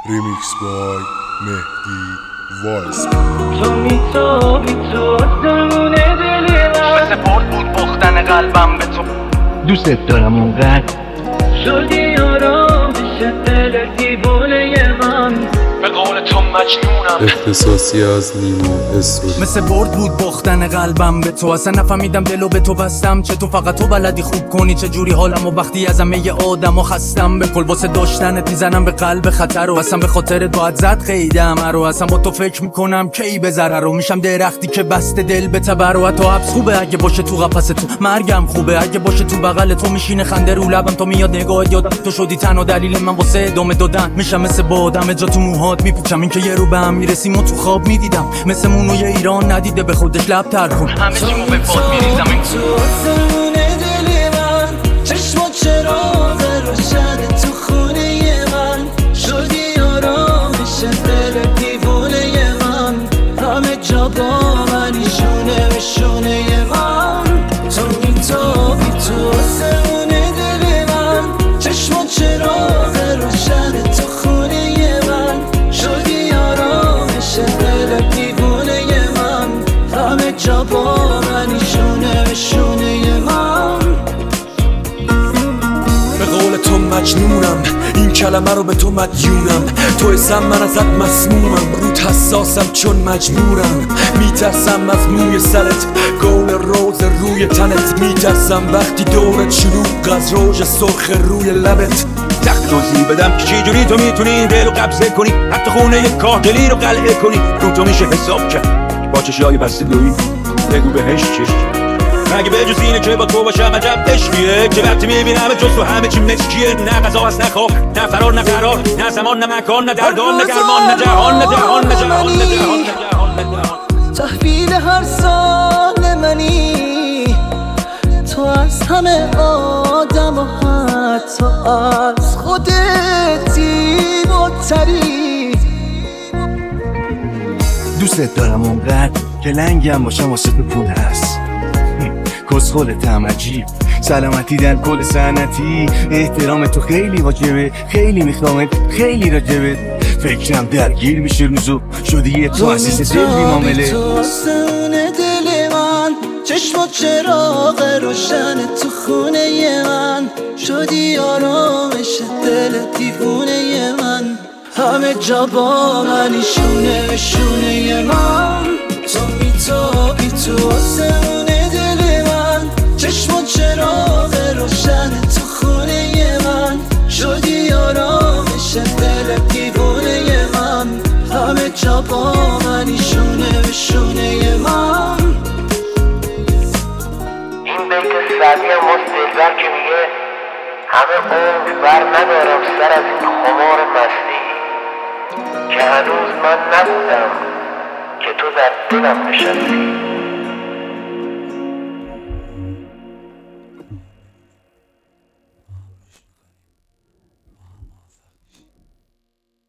ریمیکس بای مهدی وایس. تو میتابی تو آسمونه دل من، مثل برد بود بختن قلبم به تو. دوستت دارم اونقدر شدی آرامش دل دیوونه من. به قول تو مجنونم، اختصاصی از نیما اسود. مثل برد بود باختن قلبم به تو. اصلا نفهمیدم دلو به تو بستم، چه تو فقط تو بلدی خوب کنی چه جوری حالم. و وقتی از همه آدم و خستم به کل واسه داشتنت میزنم به قلب خطر. و اصلا به خاطرت باید زد قیدم رو. اصلا با تو فکر میکنم کی به ضرر رو میشم درختی که بسته دل به تبر. و تو حبس خوبه اگه باشه تو قفس تو، مرگم خوبه اگه باشه تو بغل تو. میشینه خنده رو لبم تا میاد نگاهت، یادم تو شدی تنها دلیل من واسه ادامه دادن. میشم مثل بادم جا تو موهات میپوچم، این که یه رو به هم میرسیم و تو خواب میدیدم. مثل مونوی ایران ندیده به خودش لب تر کن. همه چیمو به فاد میریزم. تو آسمونه دل من، چشمات چراغ روشن تو خونه من. شدی آرامش دل دیوونه من، همه جا با منی شونه به شونه من. تو میتابی تو آسمونه دل من، چشمات چراغ روشن تو خونه من. شدی آرامش دل دیوونه من، همه جا با منی شونه به شونه من. به قول تو مجنونم، این کلمه رو به تو مدیونم. تو اسم من ازت مسمومم، رود حساسم چون مجبورم. میترسم از موی سرت، گل روز روی تنت. میترسم وقتی دورت شلوغ از روژ سرخ روی لبت. سخت توضیح بدم که چجوری تو میتونی دل رو قبضه کنی، حتی خونه کاهگلی رو قلعه کنی. رو تو میشه حساب کرد با چشای بسته دوی. بگو بهش چشم مگه به جز اینه که با تو باشم عجب عشقیه، که وقتی میبینم جز تو همه چی مسکیه. نه غذا هست نه خواب نه فرار نه قرار، نه زمان نه مکان نه دردان نه درمان نه جهان نه جهان نه جهان نه جهان نه جهان نه جهان. تحویل هر سال منی، تو از همه آدم و حتی از خودتی متری. دوستت دارم اونقدر که لنگم باشم واسه تو پول هست. کسخولتم عجیب، سلامتی در کل سنتی. احترام تو خیلی واجبه، خیلی میخوامت، خیلی راجبت. فکرم درگیر میشه روزو، شدی یه تو عزیز دل بیمامله. تو آسمونه دل من، چشمات چراغ روشن تو خونه من. شدی آرامش دل دیوونه من، همه جا با منی شونه به شونه من. تو میتابی تو آسمونه دل من، چشمات چراغ روشن تو خونه من. شدی آرامش دل دیوونه من، همه جا با منی شونه به شونه من. این بیت سعدی ما دلبر که میگه همه عمر بر ندارم سر از این خمار مستی، که هنوز من نبودم که تو در دلم نشستی.